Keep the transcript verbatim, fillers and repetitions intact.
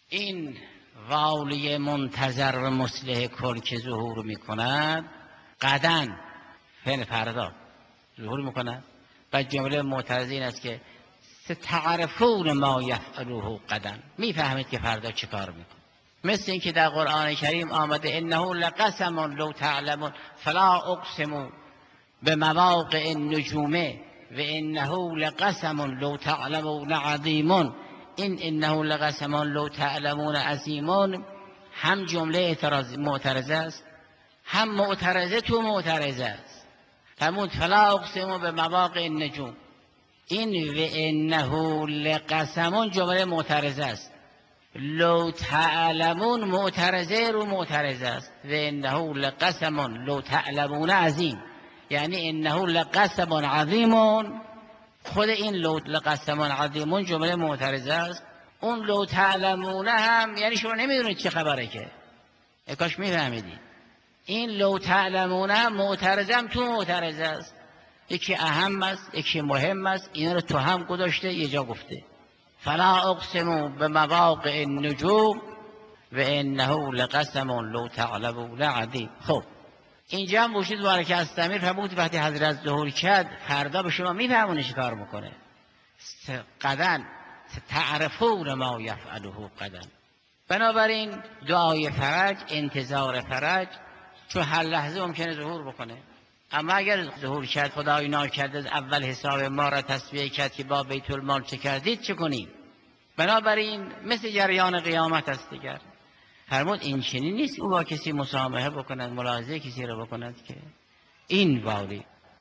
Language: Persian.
این والی منتظر و مصلح کل که ظهور میکند غداً فعل فردا ظهور میکند و جمله معترضه این است که ستعرفون ما یفعله غداً، میفهمید که فردا چه کار میکنه. مثل این که در قرآن کریم آمده انه لقسم لو تعلمون فلا اقسم به مواقع النجوم و انه لقسم لو تعلمون عظیم. این انه لقسم لو تعلمون عظیم هم جمله اعتراض معترضه است، هم معترضه تو معترضه است. فرمود فلا اقسم به مواقع النجوم، این و انه لقسم جمله معترضه است، لو تعلمون معترضه رو معترضه است، و انه لقسم لو تعلمون عظیم، یعنی انه لقسم عظیم. خود این لو لقسم عظیم جمله معترضه است، اون لو تعلمون هم یعنی شما نمیدونید چه خبره که کاش میفهمیدید. این لو تعلمون هم معترضه هم تو معترضه است، یکی اهم است یکی مهم است، اینا رو تو هم گذاشته یه جا گفته فلا اقسم به مواقع النجوم و انه لقسم لو تعلمون عظیم. خب اینجا هم وجود بارک استمیر فرمود وقتی حضرت ظهور کرد فردا به شما میفهمونه چه کار میکنه. غداً تعرفون ما یفعله غداً. بنابراین دعای فرج، انتظار فرج، چون هر لحظه ممکنه ظهور بکنه. اما اگر ظهور کرد خدای ناکرده از اول حساب ما را تصفیه کرد که با بیت المال چه کردید چه کنیم؟ بنابراین مثل جریان قیامت است دیگر. فرمود این چنین نیست او با کسی مسامحه بکند، ملاحظه کسی را بکند که این والی